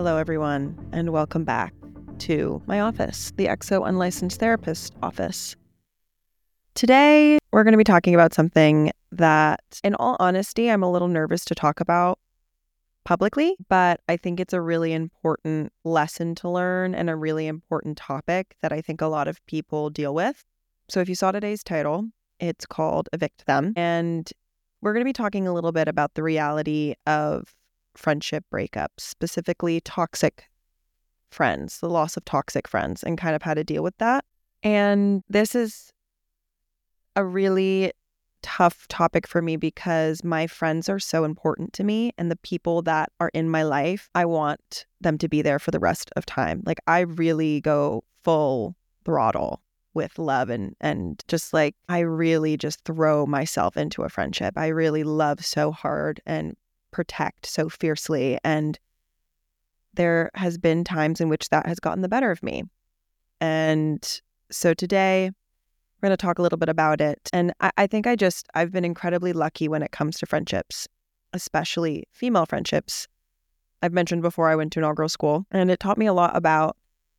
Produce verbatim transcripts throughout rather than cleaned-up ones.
Hello, everyone, and welcome back to my office, the X O Unlicensed Therapist office. Today, we're going to be talking about something that, in all honesty, I'm a little nervous to talk about publicly, but I think it's a really important lesson to learn and a really important topic that I think a lot of people deal with. So if you saw today's title, it's called Evict Them, and we're going to be talking a little bit about the reality of friendship breakups, specifically toxic friends, the loss of toxic friends, and kind of how to deal with that. And this is a really tough topic for me because my friends are so important to me, and the people that are in my life, I want them to be there for the rest of time. Like, I really go full throttle with love and and just like I really just throw myself into a friendship. I really love so hard and protect so fiercely, and there has been times in which that has gotten the better of me. And so today we're going to talk a little bit about it. And I, I think I just I've been incredibly lucky when it comes to friendships, especially female friendships. I've mentioned before I went to an all-girl school, and it taught me a lot about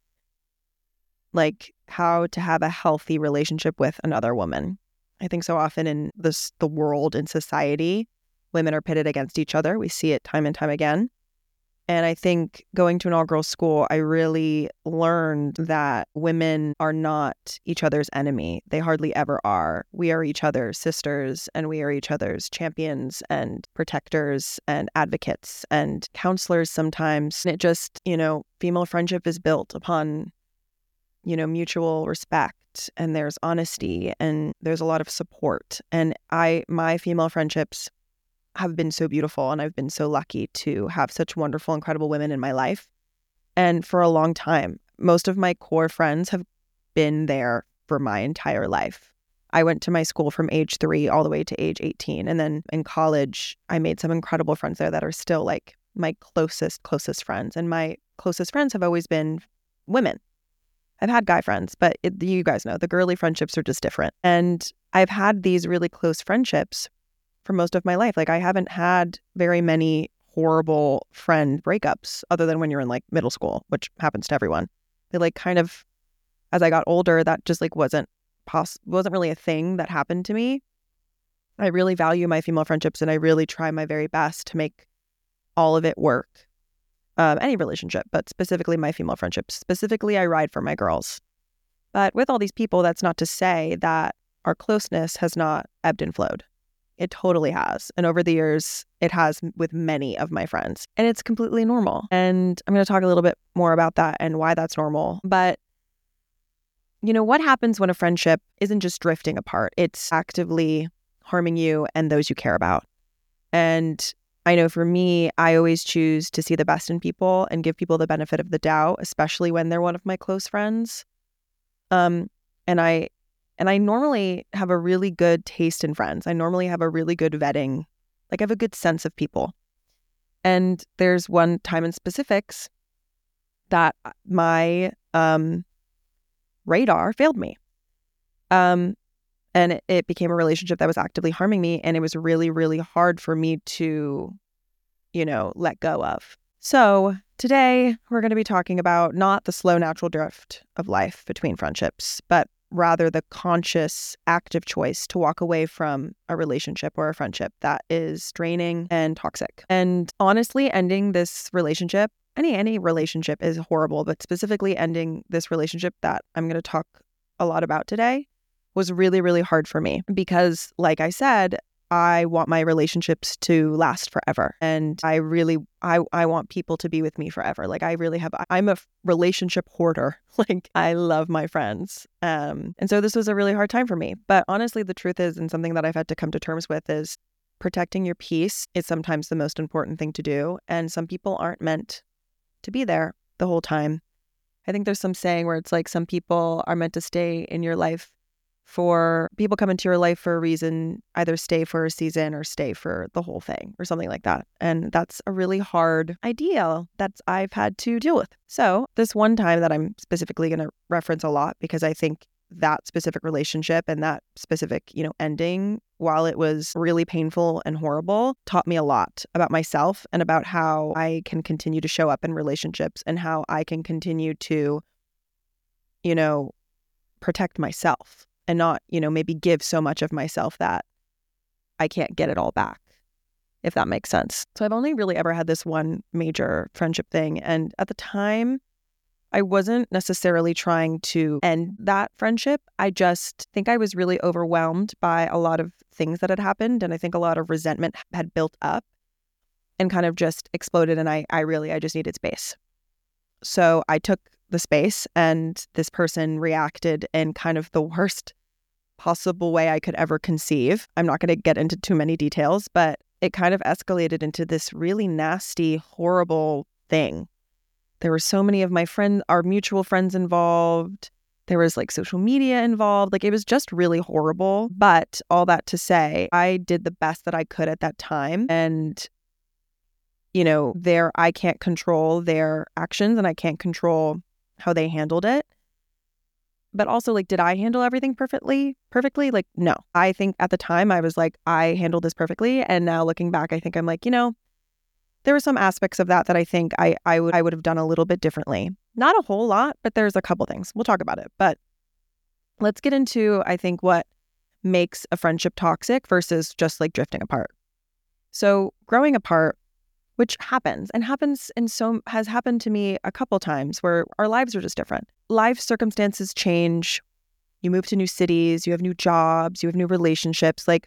like how to have a healthy relationship with another woman. I think so often in this the world, in society, women are pitted against each other. We see it time and time again. And I think going to an all-girls school, I really learned that women are not each other's enemy. They hardly ever are. We are each other's sisters, and we are each other's champions and protectors and advocates and counselors sometimes. And it just, you know, female friendship is built upon, you know, mutual respect, and there's honesty, and there's a lot of support. And I, my female friendships have been so beautiful, and I've been so lucky to have such wonderful, incredible women in my life. And for a long time, most of my core friends have been there for my entire life. I went to my school from age three all the way to age eighteen. And then in college, I made some incredible friends there that are still like my closest, closest friends. And my closest friends have always been women. I've had guy friends, but it, you guys know the girly friendships are just different. And I've had these really close friendships for most of my life. Like, I haven't had very many horrible friend breakups other than when you're in like middle school, which happens to everyone. They like kind of, as I got older, that just like wasn't poss- wasn't really a thing that happened to me. I really value my female friendships, and I really try my very best to make all of it work. Um, any relationship, but specifically my female friendships. Specifically, I ride for my girls. But with all these people, that's not to say that our closeness has not ebbed and flowed. It totally has. And over the years, it has with many of my friends. And it's completely normal. And I'm going to talk a little bit more about that and why that's normal. But, you know, what happens when a friendship isn't just drifting apart? It's actively harming you and those you care about. And I know for me, I always choose to see the best in people and give people the benefit of the doubt, especially when they're one of my close friends. Um, and I and I normally have a really good taste in friends. I normally have a really good vetting, like I have a good sense of people. And there's one time in specifics that my um, radar failed me. Um, And it, it became a relationship that was actively harming me. And it was really, really hard for me to, you know, let go of. So today we're going to be talking about not the slow, natural drift of life between friendships, but rather the conscious, active choice to walk away from a relationship or a friendship that is draining and toxic. And honestly, ending this relationship, any any relationship is horrible, but specifically ending this relationship that I'm going to talk a lot about today was really, really hard for me because, like I said, I want my relationships to last forever. And I really, I, I want people to be with me forever. Like I really have, I'm a relationship hoarder. Like I love my friends. Um, and so this was a really hard time for me. But honestly, the truth is, and something that I've had to come to terms with is protecting your peace is sometimes the most important thing to do. And some people aren't meant to be there the whole time. I think there's some saying where it's like some people are meant to stay in your life for people come into your life for a reason, either stay for a season or stay for the whole thing or something like that. And that's a really hard idea that I've had to deal with. So this one time that I'm specifically going to reference a lot because I think that specific relationship and that specific, you know, ending, while it was really painful and horrible, taught me a lot about myself and about how I can continue to show up in relationships and how I can continue to, you know, protect myself and not, you know, maybe give so much of myself that I can't get it all back, if that makes sense. So I've only really ever had this one major friendship thing. And at the time, I wasn't necessarily trying to end that friendship. I just think I was really overwhelmed by a lot of things that had happened. And I think a lot of resentment had built up and kind of just exploded. And I, I really, I just needed space. So I took the space, and this person reacted in kind of the worst possible way I could ever conceive. I'm not going to get into too many details, but it kind of escalated into this really nasty, horrible thing. There were so many of my friends, our mutual friends involved. There was like social media involved. Like it was just really horrible. But all that to say, I did the best that I could at that time. And, you know, there, I can't control their actions and I can't control how they handled it. But also, like, did I handle everything perfectly? Perfectly? Like, no. I think at the time I was like, I handled this perfectly. And now looking back, I think I'm like, you know, there were some aspects of that that I think I, I would I would have done a little bit differently. Not a whole lot, but there's a couple things. We'll talk about it. But let's get into, I think, what makes a friendship toxic versus just like drifting apart. So growing apart, which happens and happens and so has happened to me a couple times where our lives are just different. Life circumstances change. You move to new cities, you have new jobs, you have new relationships. Like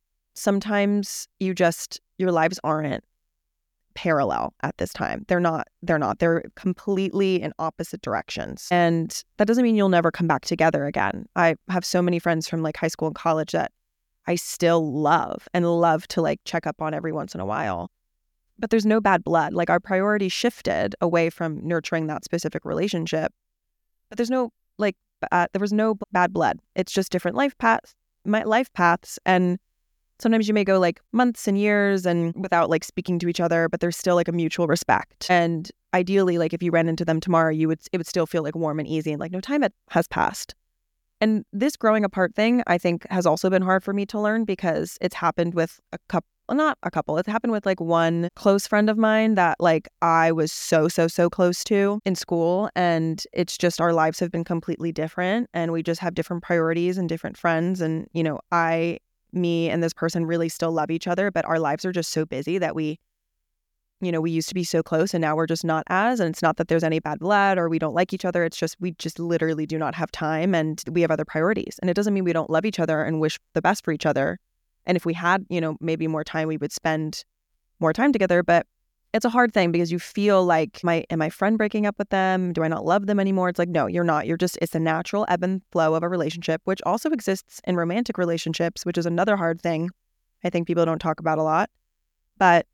sometimes you just, your lives aren't parallel at this time. They're not, they're not, they're completely in opposite directions. And that doesn't mean you'll never come back together again. I have so many friends from like high school and college that I still love and love to like check up on every once in a while. But there's no bad blood. Like our priority shifted away from nurturing that specific relationship. But there's no like, uh, there was no bad blood. It's just different life paths, my life paths. And sometimes you may go like months and years and without like speaking to each other, but there's still like a mutual respect. And ideally, like if you ran into them tomorrow, you would, it would still feel like warm and easy and like no time has passed. And this growing apart thing, I think has also been hard for me to learn because it's happened with a couple, well, not a couple, it's happened with like one close friend of mine that like I was so, so, so close to in school. And it's just our lives have been completely different and we just have different priorities and different friends. And, you know, I, me and this person really still love each other, but our lives are just so busy that we, you know, we used to be so close and now we're just not as, and it's not that there's any bad blood or we don't like each other. It's just, we just literally do not have time and we have other priorities. And it doesn't mean we don't love each other and wish the best for each other. And if we had, you know, maybe more time, we would spend more time together. But it's a hard thing because you feel like, my, am I friend breaking up with them? Do I not love them anymore? It's like, no, you're not. You're just, it's a natural ebb and flow of a relationship, which also exists in romantic relationships, which is another hard thing I think people don't talk about a lot. But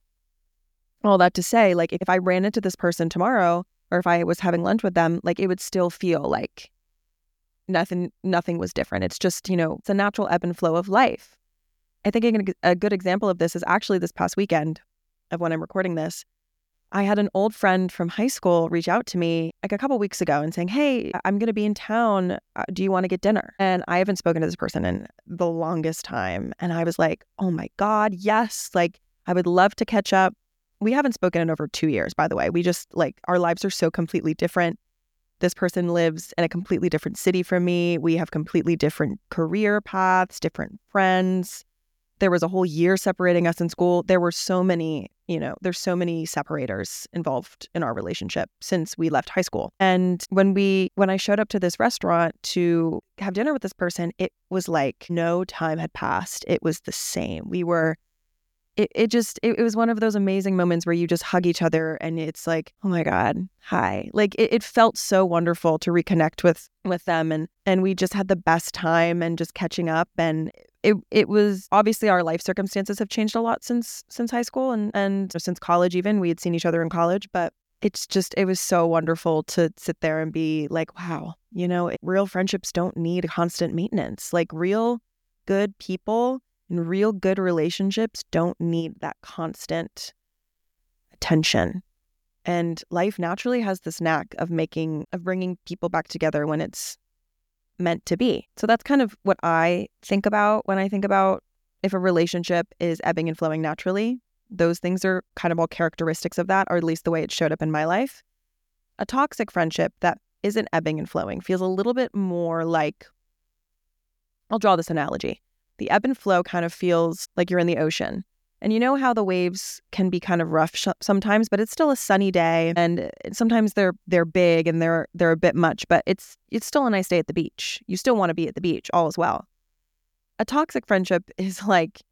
all that to say, like, if I ran into this person tomorrow or if I was having lunch with them, like, it would still feel like nothing, nothing was different. It's just, you know, it's a natural ebb and flow of life. I think a good example of this is actually this past weekend of when I'm recording this. I had an old friend from high school reach out to me like a couple weeks ago and saying, hey, I'm going to be in town. Uh, do you want to get dinner? And I haven't spoken to this person in the longest time. And I was like, oh my God, yes. Like, I would love to catch up. We haven't spoken in over two years, by the way. We just like, our lives are so completely different. This person lives in a completely different city from me. We have completely different career paths, different friends. There was a whole year separating us in school. There were so many, you know, there's so many separators involved in our relationship since we left high school. And when we, when I showed up to this restaurant to have dinner with this person, it was like no time had passed. It was the same. We were, it, it just, it, it was one of those amazing moments where you just hug each other and it's like, oh my God, hi. Like it, it felt so wonderful to reconnect with, with them. And, and we just had the best time and just catching up. And It it was obviously our life circumstances have changed a lot since since high school and, and since college even. We had seen each other in college, but it's just, it was so wonderful to sit there and be like, wow, you know, real friendships don't need constant maintenance. Like real good people and real good relationships don't need that constant attention. And life naturally has this knack of making, of bringing people back together when it's meant to be. So that's kind of what I think about when I think about if a relationship is ebbing and flowing naturally. Those things are kind of all characteristics of that, or at least the way it showed up in my life. A toxic friendship that isn't ebbing and flowing feels a little bit more like, I'll draw this analogy. The ebb and flow kind of feels like you're in the ocean. And you know how the waves can be kind of rough sh- sometimes, but it's still a sunny day, and sometimes they're they're big and they're they're a bit much, but it's it's still a nice day at the beach. You still want to be at the beach, all is well. A toxic friendship is like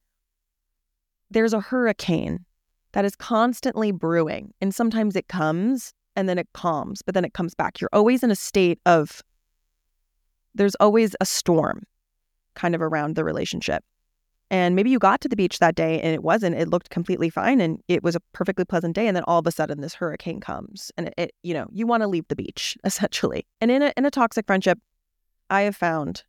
there's a hurricane that is constantly brewing, and sometimes it comes and then it calms, but then it comes back. You're always in a state of, there's always a storm kind of around the relationship. And maybe you got to the beach that day and it wasn't, it looked completely fine and it was a perfectly pleasant day. And then all of a sudden this hurricane comes and it, it you know, you want to leave the beach essentially. And in a, in a toxic friendship, I have found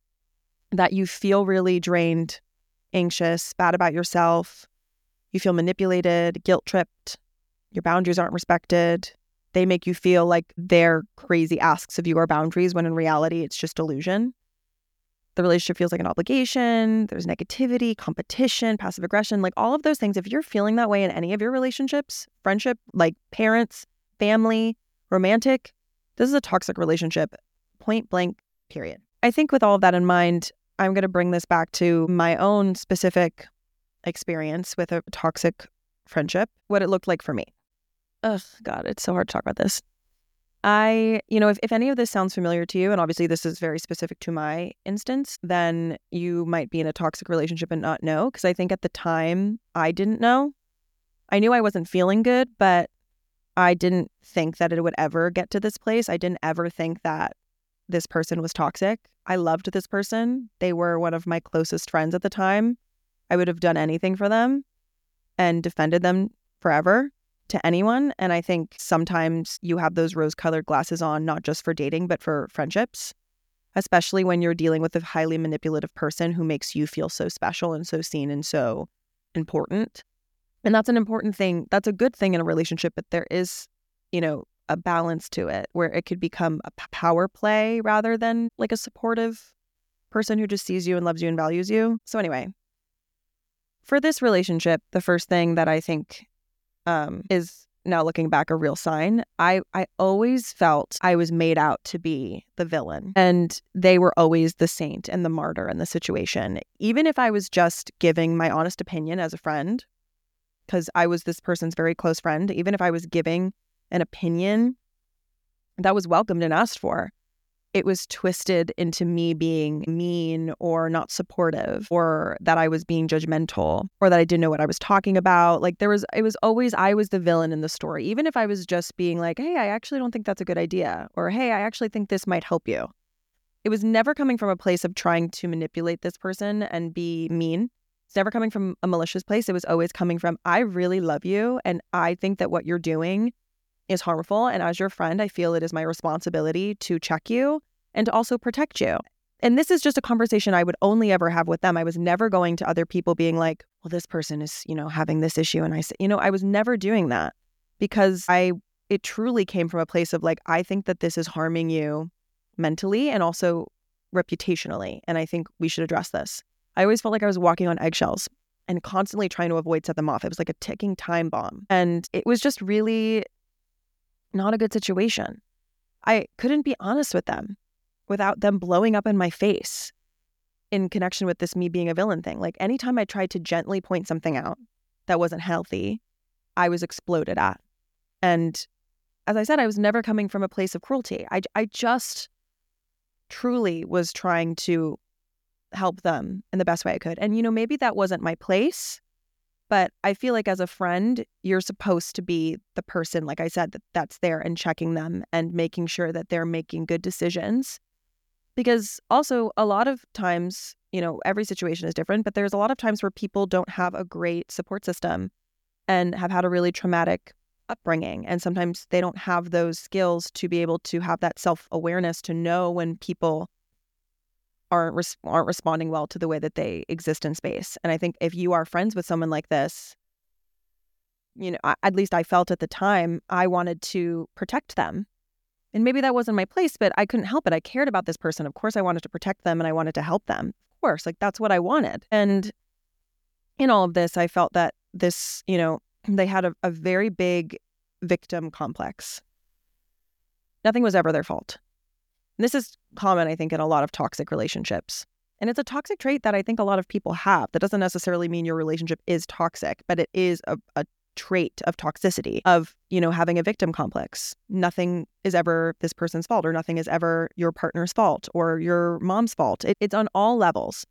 that you feel really drained, anxious, bad about yourself. You feel manipulated, guilt tripped. Your boundaries aren't respected. They make you feel like their crazy asks of you are boundaries when in reality it's just illusion. The relationship feels like an obligation. There's negativity, competition, passive aggression, like all of those things. If you're feeling that way in any of your relationships, friendship, like parents, family, romantic, this is a toxic relationship, point blank, period. I think with all of that in mind, I'm going to bring this back to my own specific experience with a toxic friendship, what it looked like for me. Ugh, God, it's so hard to talk about this. I, you know, if, if any of this sounds familiar to you, and obviously this is very specific to my instance, then you might be in a toxic relationship and not know. Because I think at the time, I didn't know. I knew I wasn't feeling good, but I didn't think that it would ever get to this place. I didn't ever think that this person was toxic. I loved this person. They were one of my closest friends at the time. I would have done anything for them and defended them forever to anyone. And I think sometimes you have those rose-colored glasses on, not just for dating, but for friendships, especially when you're dealing with a highly manipulative person who makes you feel so special and so seen and so important. And that's an important thing. That's a good thing in a relationship, but there is, you know, a balance to it where it could become a power play rather than like a supportive person who just sees you and loves you and values you. So anyway, for this relationship, the first thing that I think Um, is now looking back a real sign. I, I always felt I was made out to be the villain and they were always the saint and the martyr in the situation. Even if I was just giving my honest opinion as a friend, because I was this person's very close friend, even if I was giving an opinion that was welcomed and asked for, it was twisted into me being mean or not supportive, or that I was being judgmental, or that I didn't know what I was talking about. Like there was, it was always, I was the villain in the story. Even if I was just being like, hey, I actually don't think that's a good idea. Or, hey, I actually think this might help you. It was never coming from a place of trying to manipulate this person and be mean. It's never coming from a malicious place. It was always coming from, I really love you. And I think that what you're doing is harmful. And as your friend, I feel it is my responsibility to check you and to also protect you. And this is just a conversation I would only ever have with them. I was never going to other people being like, well, this person is, you know, having this issue. And I said, you know, I was never doing that because I, it truly came from a place of like, I think that this is harming you mentally and also reputationally. And I think we should address this. I always felt like I was walking on eggshells and constantly trying to avoid set them off. It was like a ticking time bomb. And it was just really not a good situation. I couldn't be honest with them without them blowing up in my face in connection with this me being a villain thing. Like anytime I tried to gently point something out that wasn't healthy, I was exploded at. And as I said, I was never coming from a place of cruelty. I, I just truly was trying to help them in the best way I could. And, you know, maybe that wasn't my place, but I feel like as a friend, you're supposed to be the person, like I said, that that's there and checking them and making sure that they're making good decisions. Because also a lot of times, you know, every situation is different, but there's a lot of times where people don't have a great support system and have had a really traumatic upbringing. And sometimes they don't have those skills to be able to have that self-awareness to know when people aren't res- aren't responding well to the way that they exist in space. And I think if you are friends with someone like this, you know, I, at least I felt at the time, I wanted to protect them And maybe that wasn't my place, but I couldn't help it. I cared about this person. Of course, I wanted to protect them and I wanted to help them. Of course, like that's what I wanted. And in all of this, I felt that this, you know, they had a, a very big victim complex. Nothing was ever their fault. And this is common, I think, in a lot of toxic relationships. And it's a toxic trait that I think a lot of people have. That doesn't necessarily mean your relationship is toxic, but it is a, a trait of toxicity, of, you know, having a victim complex. Nothing is ever this person's fault, or nothing is ever your partner's fault or your mom's fault. It, it's on all levels.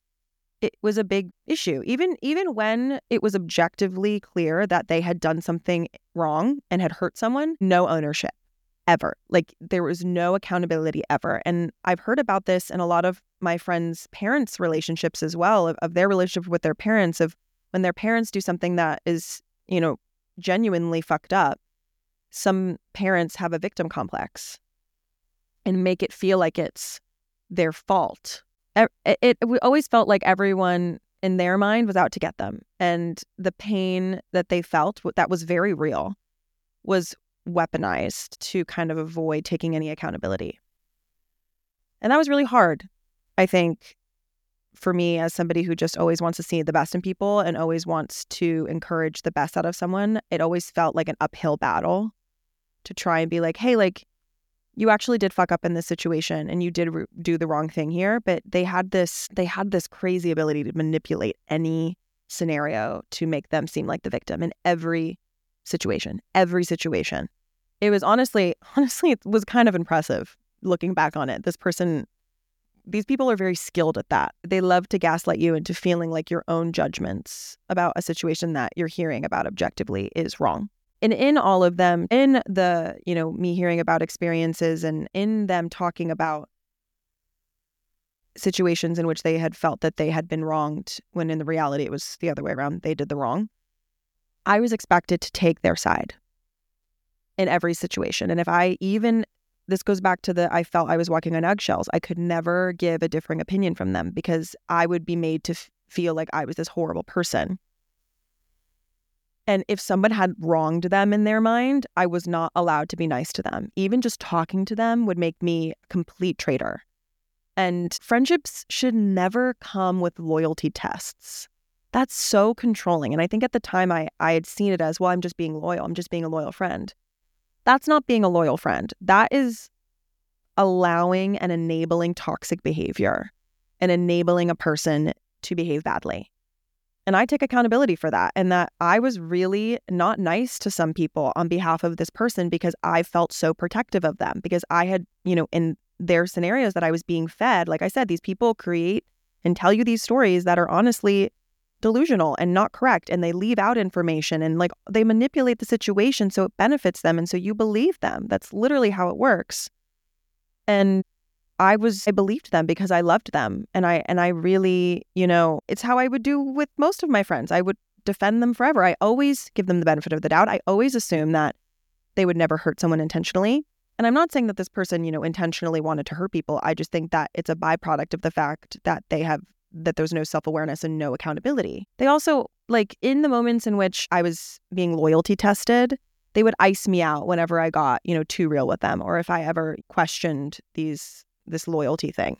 It was a big issue. Even, even when it was objectively clear that they had done something wrong and had hurt someone, no ownership. Ever. Like there was no accountability ever. And I've heard about this in a lot of my friends' parents' relationships as well, of, of their relationship with their parents, of when their parents do something that is, you know, genuinely fucked up, some parents have a victim complex and make it feel like it's their fault. It, it, it always felt like everyone in their mind was out to get them. And the pain that they felt, that was very real, was weaponized to kind of avoid taking any accountability. And that was really hard, I think, for me as somebody who just always wants to see the best in people and always wants to encourage the best out of someone. It always felt like an uphill battle to try and be like, hey, like, you actually did fuck up in this situation and you did re- do the wrong thing here. But they had this, they had this crazy ability to manipulate any scenario to make them seem like the victim in every situation, every situation. It was honestly, honestly, it was kind of impressive looking back on it. This person, these people are very skilled at that. They love to gaslight you into feeling like your own judgments about a situation that you're hearing about objectively is wrong. And in all of them, in the, you know, me hearing about experiences and in them talking about situations in which they had felt that they had been wronged, when in the reality it was the other way around, they did the wrong, I was expected to take their side in every situation. And if I even, this goes back to the, I felt I was walking on eggshells. I could never give a differing opinion from them because I would be made to f- feel like I was this horrible person. And if someone had wronged them in their mind, I was not allowed to be nice to them. Even just talking to them would make me a complete traitor. And friendships should never come with loyalty tests. That's so controlling. And I think at the time I, I had seen it as, well, I'm just being loyal. I'm just being a loyal friend. That's not being a loyal friend. That is allowing and enabling toxic behavior and enabling a person to behave badly. And I take accountability for that, and that I was really not nice to some people on behalf of this person because I felt so protective of them, because I had, you know, in their scenarios that I was being fed, like I said, these people create and tell you these stories that are honestly delusional and not correct, and they leave out information and like they manipulate the situation so it benefits them, and so you believe them. That's literally how it works. And I was I believed them because I loved them, and I and I really, you know, it's how I would do with most of my friends. I would defend them forever. I always give them the benefit of the doubt. I always assume that they would never hurt someone intentionally. And I'm not saying that this person, you know, intentionally wanted to hurt people. I just think that it's a byproduct of the fact that they have that there's no self-awareness and no accountability. They also, like, in the moments in which I was being loyalty tested, they would ice me out whenever I got, you know, too real with them, or if I ever questioned these this loyalty thing.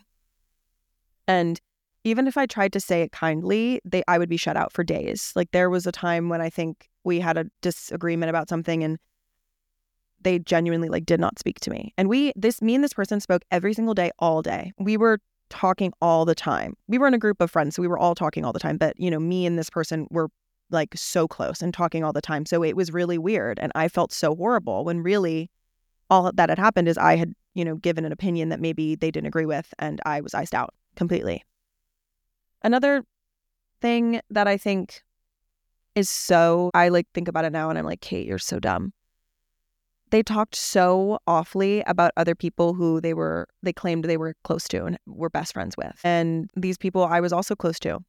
And even if I tried to say it kindly, they I would be shut out for days. Like, there was a time when I think we had a disagreement about something and they genuinely like did not speak to me. And we, this, me and this person spoke every single day, all day. We were talking all the time. We were in a group of friends, so we were all talking all the time. But, you know, me and this person were like so close and talking all the time. So it was really weird. And I felt so horrible when really all that had happened is I had, you know, given an opinion that maybe they didn't agree with, and I was iced out completely. Another thing that I think is so, I like think about it now and I'm like, Kate, you're so dumb. They talked so awfully about other people who they were, they claimed they were close to and were best friends with. And these people I was also close to.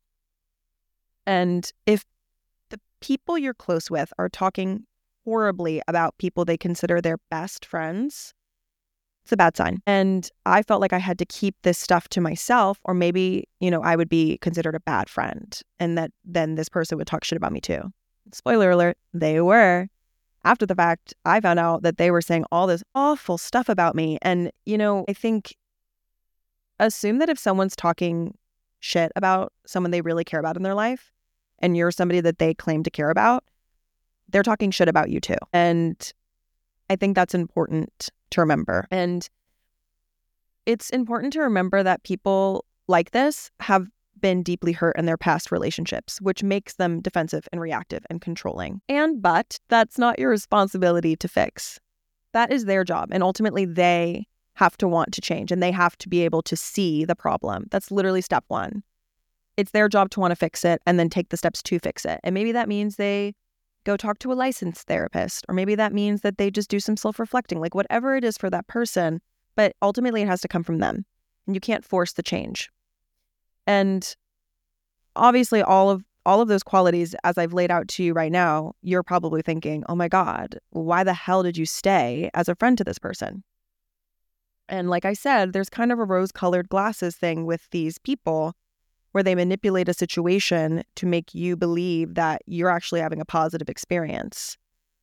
And if the people you're close with are talking horribly about people they consider their best friends, it's a bad sign. And I felt like I had to keep this stuff to myself, or maybe, you know, I would be considered a bad friend, and that then this person would talk shit about me too. Spoiler alert, they were. after the fact, I found out that they were saying all this awful stuff about me. And, you know, I think assume that if someone's talking shit about someone they really care about in their life, and you're somebody that they claim to care about, they're talking shit about you too. And I think that's important to remember. And it's important to remember that people like this have been deeply hurt in their past relationships, which makes them defensive and reactive and controlling. And but that's not your responsibility to fix. That is their job. And ultimately, they have to want to change and they have to be able to see the problem. That's literally step one. It's their job to want to fix it and then take the steps to fix it. And maybe that means they go talk to a licensed therapist, or maybe that means that they just do some self-reflecting, like whatever it is for that person. But ultimately, it has to come from them. And you can't force the change. And obviously, all of all of those qualities, as I've laid out to you right now, you're probably thinking, oh my God, why the hell did you stay as a friend to this person? And like I said, there's kind of a rose-colored glasses thing with these people where they manipulate a situation to make you believe that you're actually having a positive experience.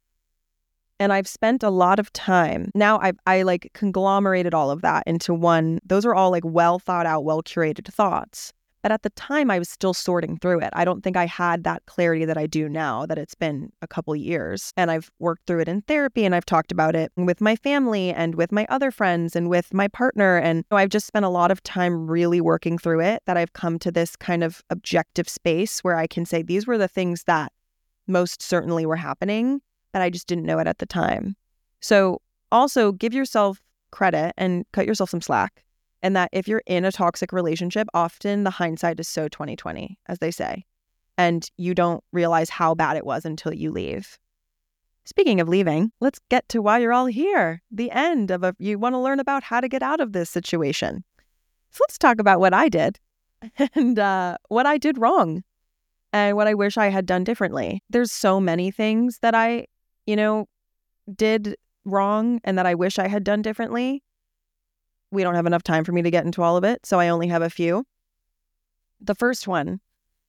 And I've spent a lot of time. Now I've I like conglomerated all of that into one. Those are all like well thought out, well curated thoughts. But at the time I was still sorting through it. I don't think I had that clarity that I do now that it's been a couple years. And I've worked through it in therapy and I've talked about it with my family and with my other friends and with my partner. And I've just spent a lot of time really working through it, that I've come to this kind of objective space where I can say these were the things that most certainly were happening, that I just didn't know it at the time. So also give yourself credit and cut yourself some slack. And that if you're in a toxic relationship, often the hindsight is so twenty twenty, as they say. And you don't realize how bad it was until you leave. Speaking of leaving, let's get to why you're all here. The end of a, you want to learn about how to get out of this situation. So let's talk about what I did and uh, what I did wrong and what I wish I had done differently. There's so many things that I, you know, did wrong and that I wish I had done differently. We don't have enough time for me to get into all of it, so I only have a few. The first one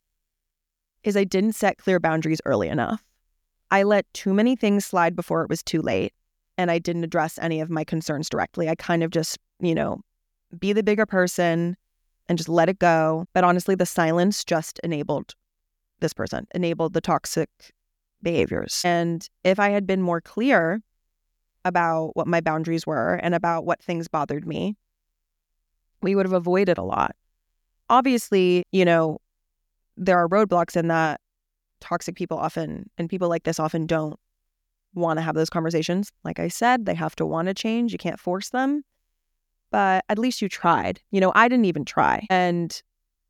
is I didn't set clear boundaries early enough. I let too many things slide before it was too late, and I didn't address any of my concerns directly. I kind of just, you know, be the bigger person and just let it go. But honestly, the silence just enabled this person, enabled the toxic behaviors. And if I had been more clear about what my boundaries were and about what things bothered me, we would have avoided a lot. Obviously, you know, there are roadblocks in that. Toxic people often, and people like this often don't want to have those conversations. Like I said, they have to want to change. You can't force them. But at least you tried. You know, I didn't even try. And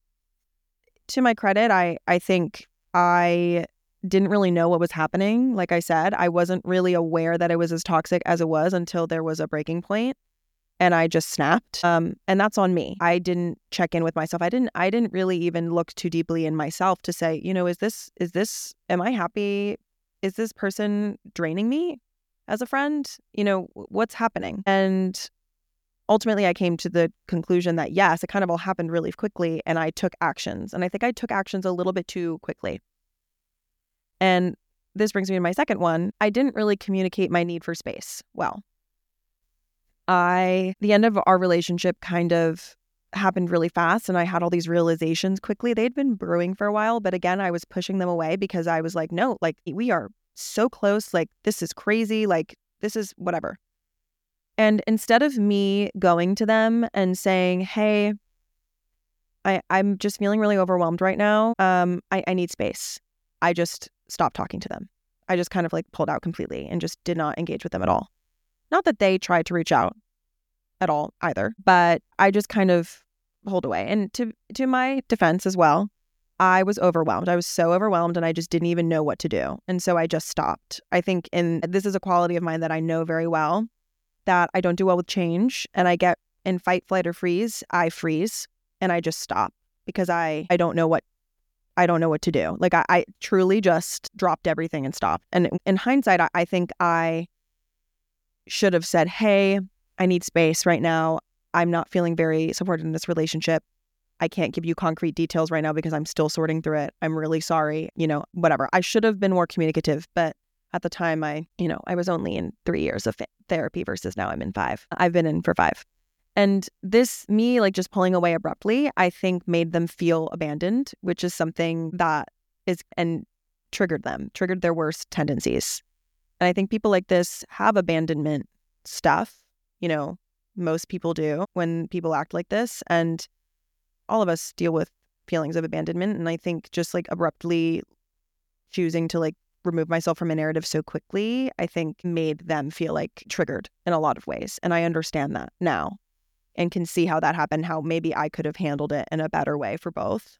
to my credit, I, I think I didn't really know what was happening. Like I said, I wasn't really aware that it was as toxic as it was until there was a breaking point and I just snapped. Um, and that's on me. I didn't check in with myself. I didn't, I didn't really even look too deeply in myself to say, you know, is this, is this, am I happy? Is this person draining me as a friend? You know, what's happening? And ultimately I came to the conclusion that yes, it kind of all happened really quickly and I took actions. And I think I took actions a little bit too quickly. And this brings me to my second one. I didn't really communicate my need for space well. I, the end of our relationship kind of happened really fast and I had all these realizations quickly. They'd been brewing for a while, but again, I was pushing them away because I was like, no, like we are so close. Like this is crazy. Like this is whatever. And instead of me going to them and saying, hey, I, I'm just feeling really overwhelmed right now. Um, I, I need space. I just stopped talking to them. I just kind of like pulled out completely and just did not engage with them at all. Not that they tried to reach out at all either, but I just kind of pulled away. And to to my defense as well, I was overwhelmed. I was so overwhelmed and I just didn't even know what to do. And so I just stopped. I think, and this is a quality of mine that I know very well, that I don't do well with change and I get in fight, flight, or freeze. I freeze and I just stop because I, I don't know what I don't know what to do. Like I, I truly just dropped everything and stopped. And in hindsight, I, I think I should have said, hey, I need space right now. I'm not feeling very supported in this relationship. I can't give you concrete details right now because I'm still sorting through it. I'm really sorry, you know, whatever. I should have been more communicative, but At the time, I, you know, I was only in three years of therapy versus now I'm in five. I've been in for five. And this, me like just pulling away abruptly, I think made them feel abandoned, which is something that is, and triggered them, triggered their worst tendencies. And I think people like this have abandonment stuff. You know, most people do when people act like this. And all of us deal with feelings of abandonment. And I think just like abruptly choosing to like remove myself from a narrative so quickly, I think made them feel like triggered in a lot of ways. And I understand that now and can see how that happened, how maybe I could have handled it in a better way for both.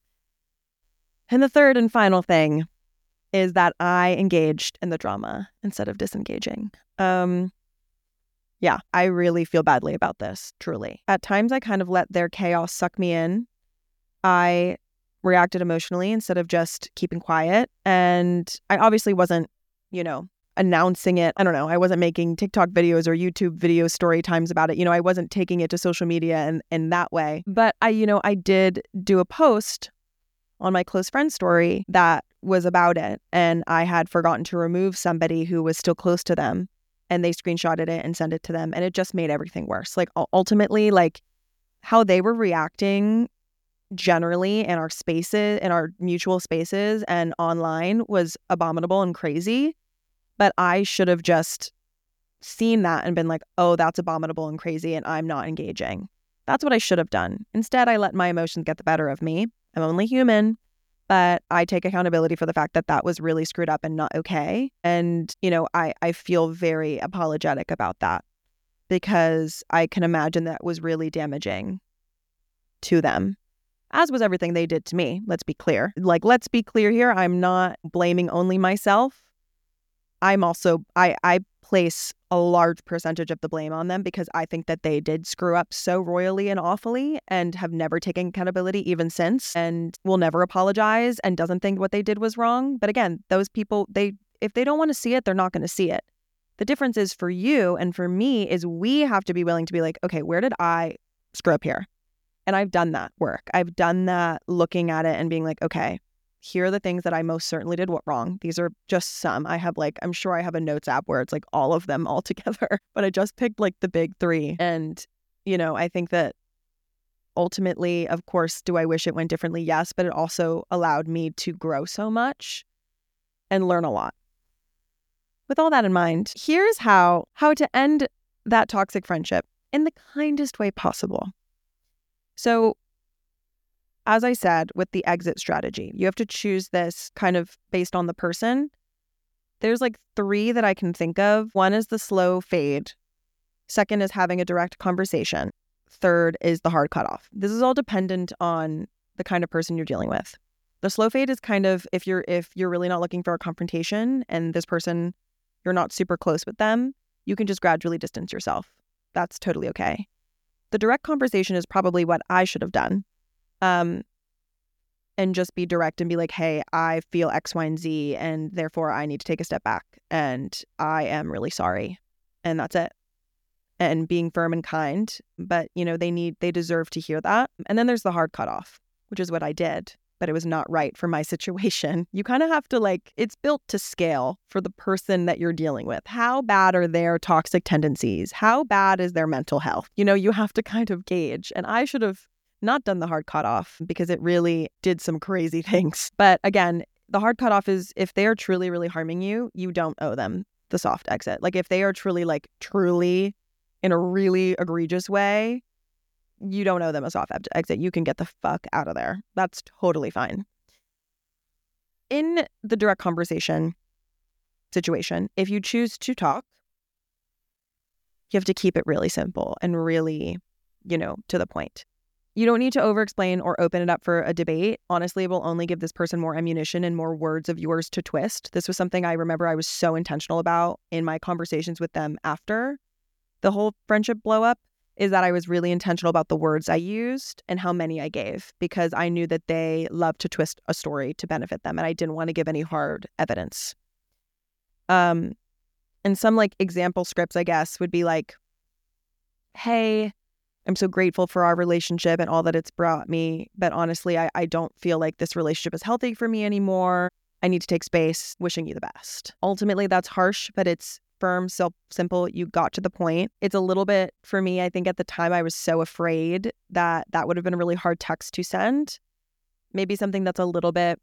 And the third and final thing is that I engaged in the drama instead of disengaging. Um, yeah, I really feel badly about this, truly. At times, I kind of let their chaos suck me in. I reacted emotionally instead of just keeping quiet. And I obviously wasn't, you know, announcing it. I don't know. I wasn't making TikTok videos or YouTube video story times about it. You know, I wasn't taking it to social media and in that way. But I, you know, I did do a post on my close friend story that was about it. And I had forgotten to remove somebody who was still close to them. And they screenshotted it and sent it to them. And it just made everything worse. Like ultimately, like how they were reacting generally in our spaces, in our mutual spaces and online was abominable and crazy. But I should have just seen that and been like, oh, that's abominable and crazy and I'm not engaging. That's what I should have done. Instead, I let my emotions get the better of me. I'm only human, but I take accountability for the fact that that was really screwed up and not okay. And, you know, I, I feel very apologetic about that because I can imagine that was really damaging to them, as was everything they did to me. Let's be clear. Like, let's be clear here. I'm not blaming only myself. I'm also, I, I place a large percentage of the blame on them because I think that they did screw up so royally and awfully and have never taken accountability even since and will never apologize and doesn't think what they did was wrong. But again, those people, they if they don't want to see it, they're not going to see it. The difference is for you and for me is we have to be willing to be like, okay, where did I screw up here? And I've done that work. I've done that looking at it and being like, okay, here are the things that I most certainly did wrong. These are just some. I have like, I'm sure I have a notes app where it's like all of them all together, but I just picked like the big three. And, you know, I think that ultimately, of course, do I wish it went differently? Yes, but it also allowed me to grow so much and learn a lot. With all that in mind, here's how, how to end that toxic friendship in the kindest way possible. So, as I said, with the exit strategy, you have to choose this kind of based on the person. There's like three that I can think of. One is the slow fade. Second is having a direct conversation. Third is the hard cutoff. This is all dependent on the kind of person you're dealing with. The slow fade is kind of if you're if you're really not looking for a confrontation and this person, you're not super close with them, you can just gradually distance yourself. That's totally okay. The direct conversation is probably what I should have done. Um, and just be direct and be like, hey, I feel X, Y, and Z, and therefore I need to take a step back, and I am really sorry. And that's it. And being firm and kind, but, you know, they need, they deserve to hear that. And then there's the hard cutoff, which is what I did, but it was not right for my situation. You kind of have to like, it's built to scale for the person that you're dealing with. How bad are their toxic tendencies? How bad is their mental health? You know, you have to kind of gauge. And I should have not done the hard cutoff because it really did some crazy things. But again, the hard cutoff is if they are truly, really harming you, you don't owe them the soft exit. Like if they are truly, like truly in a really egregious way, you don't owe them a soft exit. You can get the fuck out of there. That's totally fine. In the direct conversation situation, if you choose to talk, you have to keep it really simple and really, you know, to the point. You don't need to over-explain or open it up for a debate. Honestly, it will only give this person more ammunition and more words of yours to twist. This was something I remember I was so intentional about in my conversations with them after the whole friendship blow up, is that I was really intentional about the words I used and how many I gave because I knew that they love to twist a story to benefit them and I didn't want to give any hard evidence. Um, and some like example scripts, I guess, would be like, hey, I'm so grateful for our relationship and all that it's brought me. But honestly, I, I don't feel like this relationship is healthy for me anymore. I need to take space, wishing you the best. Ultimately, that's harsh, but it's firm, so simple. You got to the point. It's a little bit, for me, I think at the time I was so afraid that that would have been a really hard text to send. Maybe something that's a little bit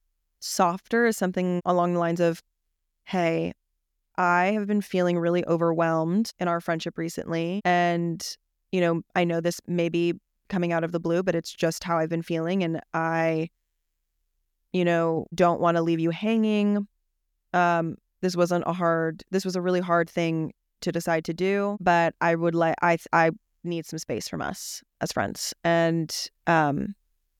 softer is something along the lines of, hey, I have been feeling really overwhelmed in our friendship recently. And, you know, I know this may be coming out of the blue, but it's just how I've been feeling. And I, you know, don't want to leave you hanging. Um, this wasn't a hard, this was a really hard thing to decide to do, but I would like, I, I need some space from us as friends. And um,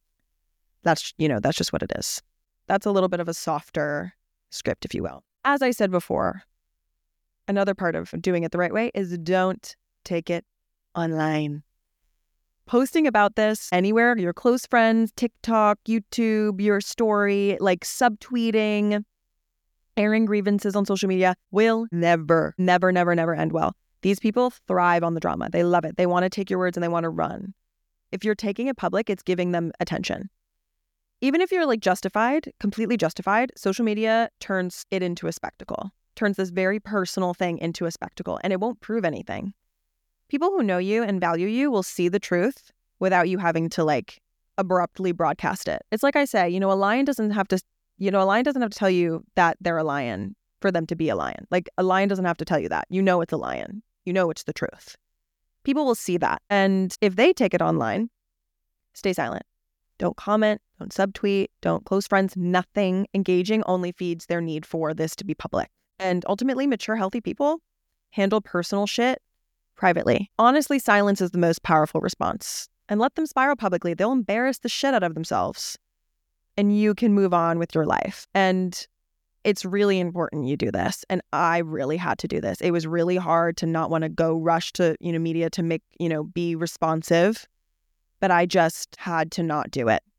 that's, you know, that's just what it is. That's a little bit of a softer script, if you will. As I said before, another part of doing it the right way is don't take it online. Posting about this anywhere, your close friends, TikTok, YouTube, your story, like subtweeting, airing grievances on social media will never, never, never, never end well. These people thrive on the drama. They love it. They want to take your words and they want to run. If you're taking it public, it's giving them attention. Even if you're like justified, completely justified, social media turns it into a spectacle, turns this very personal thing into a spectacle, and it won't prove anything. People who know you and value you will see the truth without you having to like abruptly broadcast it. It's like I say, you know, a lion doesn't have to, you know, a lion doesn't have to tell you that they're a lion for them to be a lion. Like a lion doesn't have to tell you that. You know it's a lion. You know it's the truth. People will see that. And if they take it online, stay silent. Don't comment, don't subtweet, don't close friends, nothing. Engaging only feeds their need for this to be public. And ultimately, mature, healthy people handle personal shit privately. Honestly, silence is the most powerful response. And let them spiral publicly. They'll embarrass the shit out of themselves. And you can move on with your life. And it's really important you do this. And I really had to do this. It was really hard to not want to go rush to, you know, media to make, you know, be responsive. But I just had to not do it.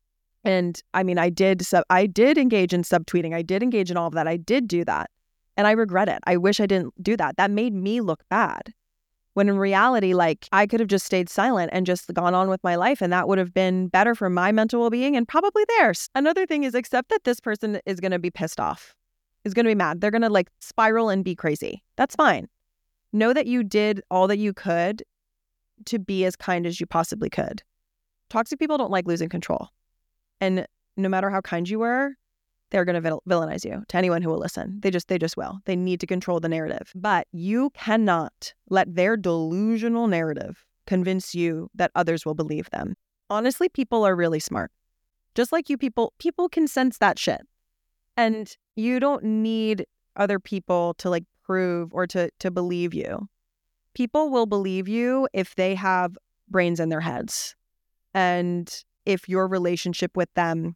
And I mean, I did sub- I did engage in subtweeting. I did engage in all of that. I did do that. And I regret it. I wish I didn't do that. That made me look bad. When in reality, like, I could have just stayed silent and just gone on with my life. And that would have been better for my mental well-being and probably theirs. Another thing is accept that this person is going to be pissed off, is going to be mad. They're going to like spiral and be crazy. That's fine. Know that you did all that you could to be as kind as you possibly could. Toxic people don't like losing control. And no matter how kind you were, they're going to vil- villainize you to anyone who will listen. They just, they just will. They need to control the narrative. But you cannot let their delusional narrative convince you that others will believe them. Honestly, people are really smart. Just like you people, people can sense that shit. And you don't need other people to like prove or to, to believe you. People will believe you if they have brains in their heads and if your relationship with them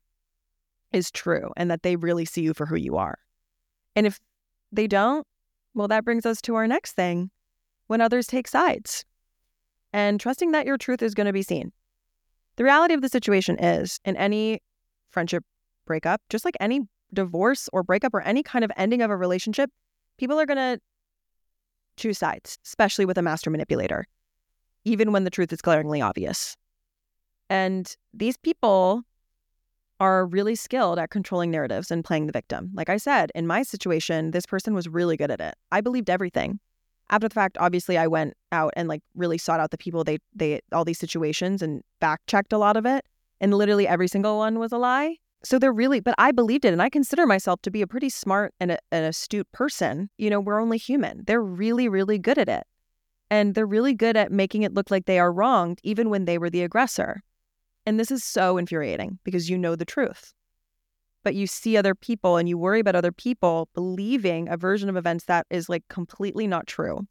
is true and that they really see you for who you are. And if they don't, well, that brings us to our next thing, when others take sides and trusting that your truth is going to be seen. The reality of the situation is, in any friendship breakup, just like any divorce or breakup or any kind of ending of a relationship, people are going to choose sides, especially with a master manipulator, even when the truth is glaringly obvious. And these people are really skilled at controlling narratives and playing the victim. Like I said, in my situation, this person was really good at it. I believed everything. After the fact, obviously, I went out and like really sought out the people, they, they, all these situations and fact checked a lot of it. And literally every single one was a lie. So they're really, but I believed it. And I consider myself to be a pretty smart and a, an astute person. You know, we're only human. They're really, really good at it. And they're really good at making it look like they are wronged, even when they were the aggressor. And this is so infuriating because you know the truth. But you see other people and you worry about other people believing a version of events that is like completely not true.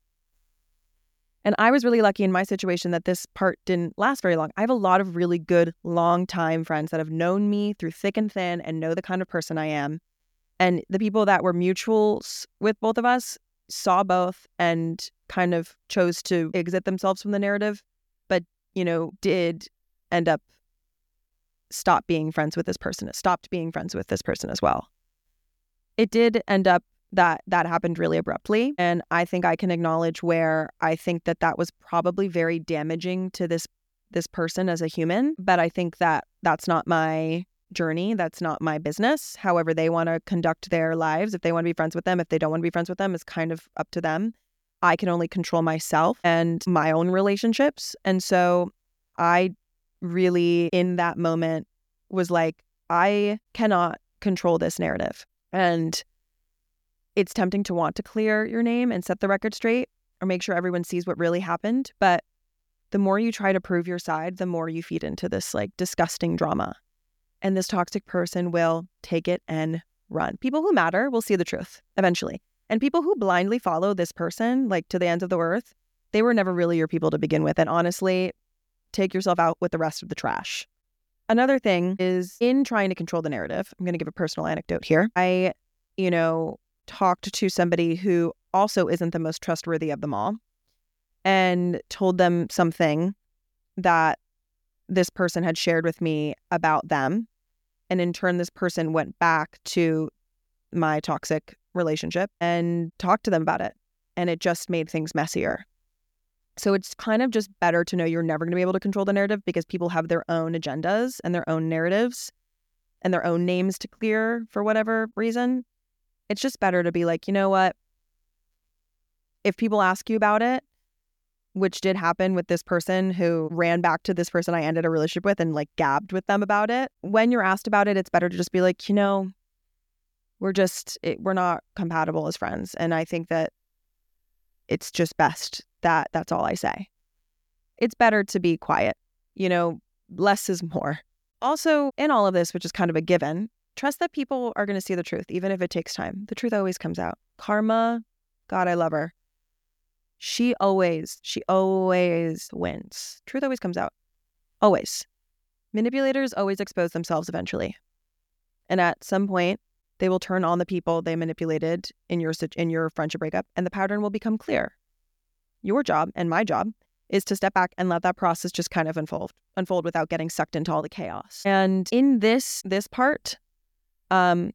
And I was really lucky in my situation that this part didn't last very long. I have a lot of really good long-time friends that have known me through thick and thin and know the kind of person I am. And the people that were mutuals with both of us saw both and kind of chose to exit themselves from the narrative, but, you know, did end up stop being friends with this person, stopped being friends with this person as well. It did end up that that happened really abruptly. And I think I can acknowledge where I think that that was probably very damaging to this this person as a human. But I think that that's not my journey. That's not my business. However they want to conduct their lives, if they want to be friends with them, if they don't want to be friends with them, is kind of up to them. I can only control myself and my own relationships. And so I really, in that moment, was like, I cannot control this narrative. And it's tempting to want to clear your name and set the record straight or make sure everyone sees what really happened. But the more you try to prove your side, the more you feed into this like disgusting drama. And this toxic person will take it and run. People who matter will see the truth eventually. And people who blindly follow this person, like to the ends of the earth, they were never really your people to begin with. And honestly, take yourself out with the rest of the trash. Another thing is in trying to control the narrative, I'm going to give a personal anecdote here. I, you know, talked to somebody who also isn't the most trustworthy of them all and told them something that this person had shared with me about them. And in turn, this person went back to my toxic relationship and talked to them about it. And it just made things messier. So it's kind of just better to know you're never going to be able to control the narrative because people have their own agendas and their own narratives and their own names to clear for whatever reason. It's just better to be like, you know what? If people ask you about it, which did happen with this person who ran back to this person I ended a relationship with and like gabbed with them about it. When you're asked about it, it's better to just be like, you know, we're just, it, we're not compatible as friends. And I think that it's just best that that's all I say. It's better to be quiet. You know, less is more. Also, in all of this, which is kind of a given, trust that people are going to see the truth, even if it takes time. The truth always comes out. Karma, God, I love her. She always, she always wins. Truth always comes out. Always. Manipulators always expose themselves eventually. And at some point, they will turn on the people they manipulated in your in your friendship breakup, and the pattern will become clear. Your job and my job is to step back and let that process just kind of unfold, unfold without getting sucked into all the chaos. And in this this part, um,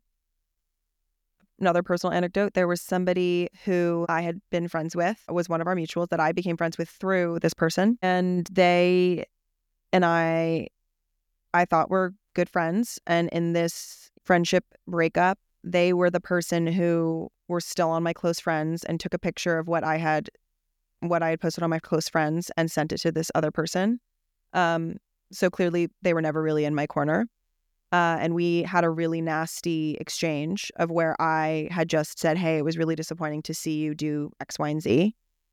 another personal anecdote, there was somebody who I had been friends with, was one of our mutuals that I became friends with through this person. And they and I, I thought were good friends. And in this friendship breakup, they were the person who were still on my close friends and took a picture of what I had what I had posted on my close friends and sent it to this other person. Um, so clearly they were never really in my corner. Uh, and we had a really nasty exchange of where I had just said, hey, it was really disappointing to see you do X, Y, and Z.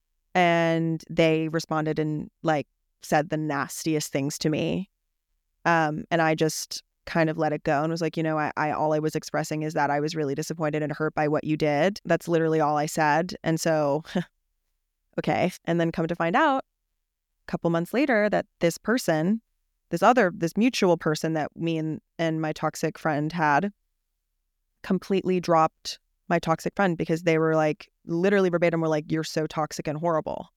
And they responded and like said the nastiest things to me. Um, and I just kind of let it go and was like, you know, I, I all I was expressing is that I was really disappointed and hurt by what you did. That's literally all I said. And so, okay. And then come to find out a couple months later that this person, this other, this mutual person that me and, and my toxic friend had completely dropped my toxic friend because they were like, literally verbatim were like, you're so toxic and horrible.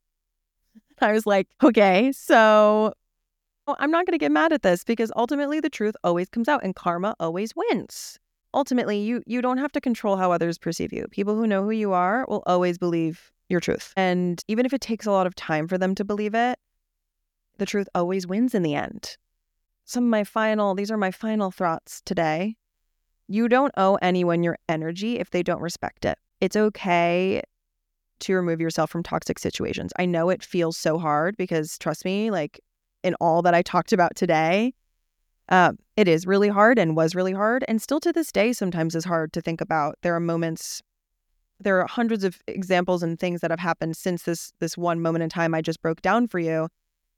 I was like, okay, so I'm not going to get mad at this because ultimately the truth always comes out and karma always wins. Ultimately, you you don't have to control how others perceive you. People who know who you are will always believe your truth. And even if it takes a lot of time for them to believe it, the truth always wins in the end. Some of my final, these are my final thoughts today. You don't owe anyone your energy if they don't respect it. It's okay to remove yourself from toxic situations. I know it feels so hard because trust me, like in all that I talked about today, uh, it is really hard and was really hard. And still to this day, sometimes is hard to think about. There are moments, there are hundreds of examples and things that have happened since this this one moment in time I just broke down for you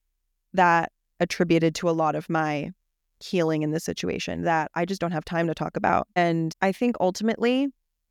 that attributed to a lot of my healing in this situation that I just don't have time to talk about. And I think ultimately,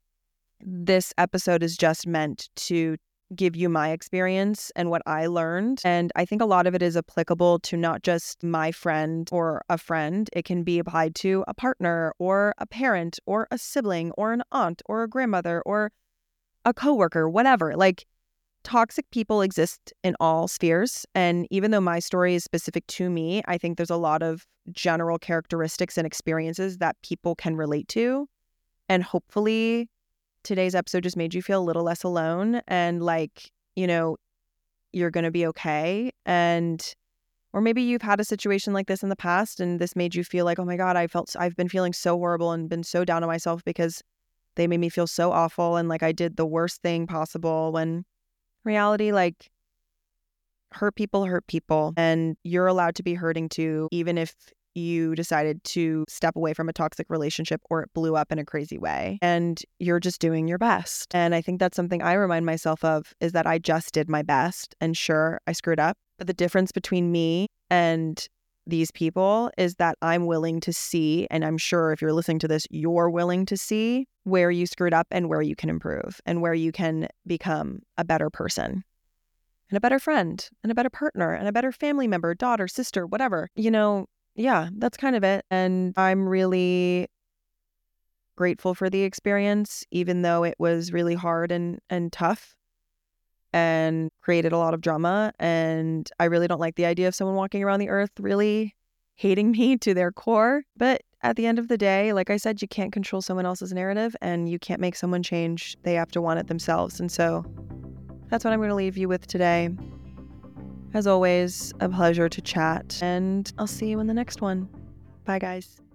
this episode is just meant to give you my experience and what I learned. And I think a lot of it is applicable to not just my friend or a friend. It can be applied to a partner or a parent or a sibling or an aunt or a grandmother or a coworker, whatever. Like, toxic people exist in all spheres. And even though my story is specific to me, I think there's a lot of general characteristics and experiences that people can relate to. And hopefully today's episode just made you feel a little less alone and like, you know, you're going to be okay. And Or maybe you've had a situation like this in the past and this made you feel like, oh my God, I felt, I've been feeling so horrible and been so down on myself because they made me feel so awful and like I did the worst thing possible, when reality, like, hurt people hurt people, and you're allowed to be hurting too, even if you decided to step away from a toxic relationship or it blew up in a crazy way, and you're just doing your best. And I think that's something I remind myself of, is that I just did my best, and sure, I screwed up. But the difference between me and these people is that I'm willing to see, and I'm sure if you're listening to this, you're willing to see where you screwed up and where you can improve and where you can become a better person and a better friend and a better partner and a better family member, daughter, sister, whatever. You know, yeah, that's kind of it. And I'm really grateful for the experience, even though it was really hard and, and tough and created a lot of drama. And I really don't like the idea of someone walking around the earth really hating me to their core. But at the end of the day, like I said, you can't control someone else's narrative and you can't make someone change. They have to want it themselves. And so that's what I'm going to leave you with today. As always, a pleasure to chat, and I'll see you in the next one. Bye, guys.